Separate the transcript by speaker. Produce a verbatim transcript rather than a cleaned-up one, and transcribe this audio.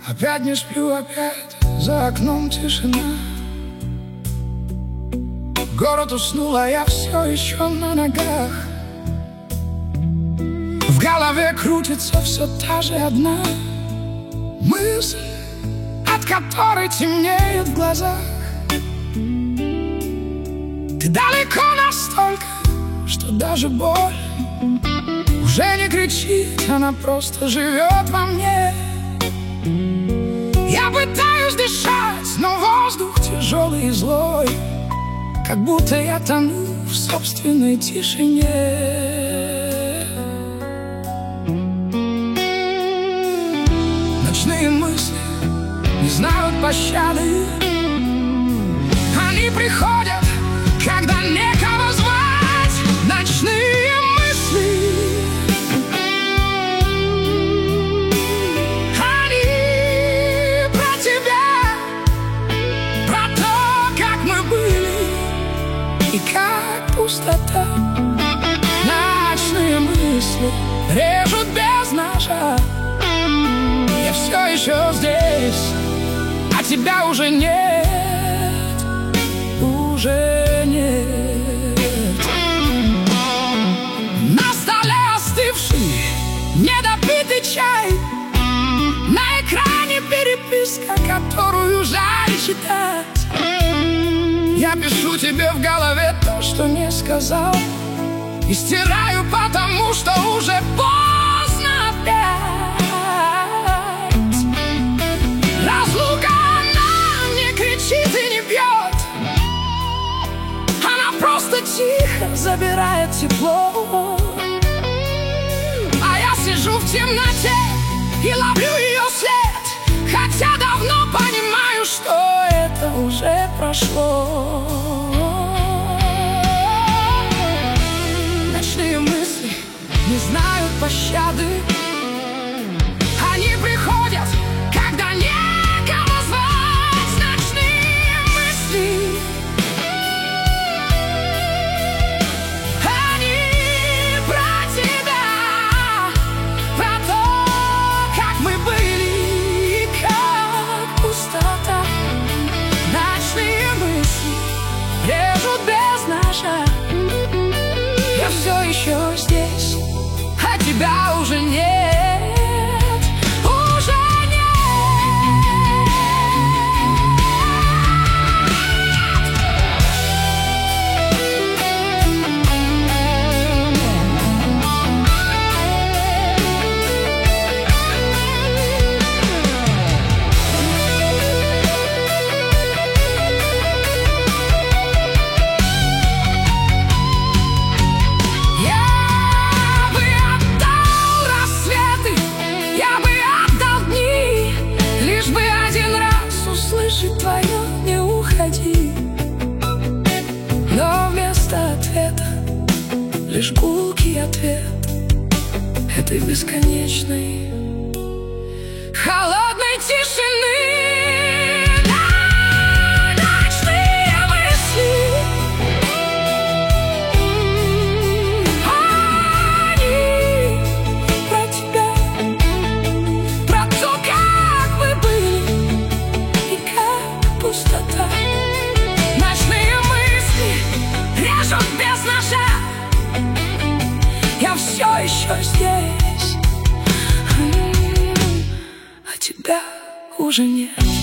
Speaker 1: Опять не сплю, опять за окном тишина. Город уснул, а я все еще на ногах. В голове крутится все та же одна мысль, от которой темнеет в глазах. Ты далеко настолько, что даже боль уже не кричит, она просто живет во мне. Я пытаюсь дышать, но воздух тяжелый и злой, как будто я тону в собственной тишине. Ночные мысли не знают пощады. Они приходят, когда некого звать. Ночные мысли, они про тебя, про то, как мы были и как пустота. Ночные мысли режут без ножа. Я все еще здесь, а тебя уже нет, уже нет. На столе остывший, недопитый чай, на экране переписка, которую жаль читать. Я пишу тебе в голове то, что не сказал, и стираю, потому что уже поздно опять. Разлука, она не кричит и не бьет, она просто тихо забирает тепло. А я сижу в темноте и ловлю ее след, хотя давно понимаю, что это уже прошло. Ночные мысли не знают пощады. Они приходят, когда некого звать. Ночные мысли, они про тебя, про то, как мы были и как пустота. Ночные мысли режут без ножа. Я все еще здесь, а тебя уже нет, уже твое, не уходи. Но вместо ответа лишь гулкий ответ этой бесконечной холодной тишины. Ночные мысли, они про тебя, про то, как мы были и как пустота. Ночные мысли режут без ножа. Я все еще здесь, а тебя уже нет.